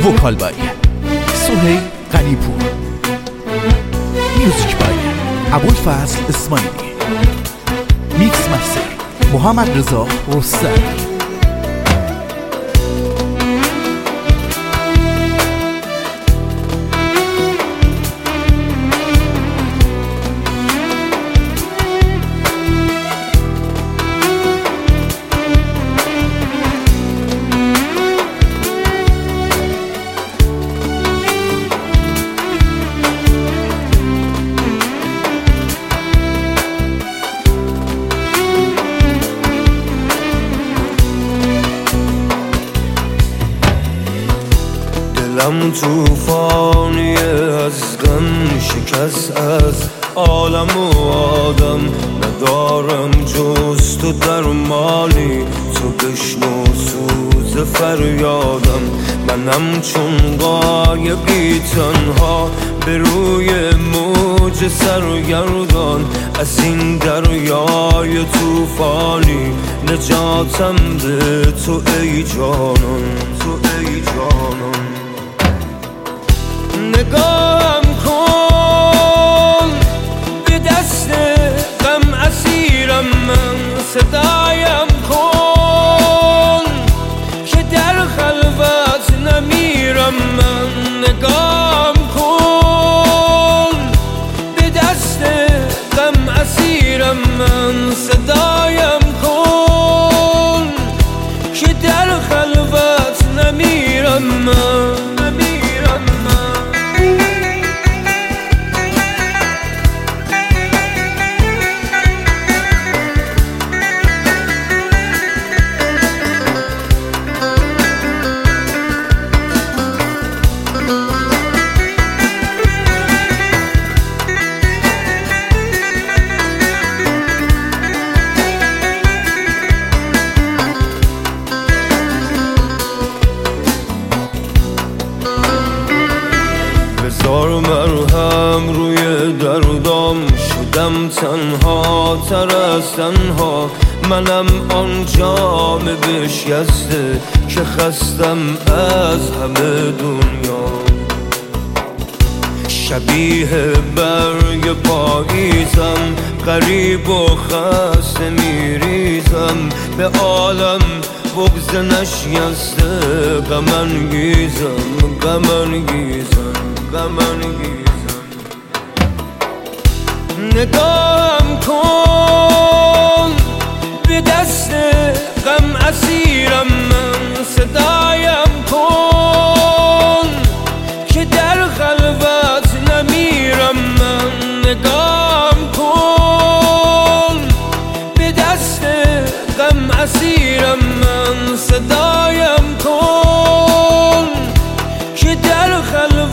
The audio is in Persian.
وکال بای سهیل غنی‌پور، میوزیک بای ابوالفضل اسماعیلی، میکس مستر محمد رضا رستم. دلم توفانی از غم شکست، از عالم و آدم ندارم جز تو درمانی. تو بشنو سوز فریادم، منم چون غایبی تنها به روی موج سرگردان. از این دریای توفانی نجاتم به تو ای جانان، تو ای جانان. نگاهم کن به دست غم اسیرم من، صدایم کن که در خلوت نمیرم من. نگاهم کن به دست غم اسیرم من، صدایم کن که در خلوت نمیرم من. بذار مرهم روی دردام، شدم تنها تر از تنها. منم آن جام بشکسته که خستم از همه دنیا. شبیه برگ پاییزم، غریب و خسته میریزم به عالم. بغض نشکسته غم انگیزم، غم انگیزم، غم انگیزم. نگاهم کن به دست غم اسیرم من، صدایم کن که در خلوت نمیرم من. نگاهم کن به دست غم اسیرم من، صدایم کن که در خلوت